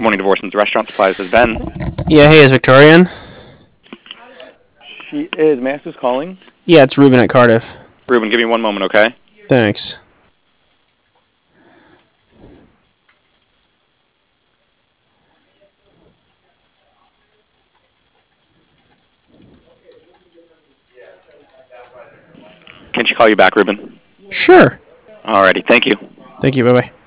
Good morning, Divorceman's Restaurant Supplies. This is Ben. Yeah, hey, is Victorian? She is. May I ask who's calling? Yeah, it's Ruben at Cardiff. Ruben, give me one moment, okay? Thanks. Can she call you back, Ruben? Sure. Alrighty, thank you. Thank you, bye-bye.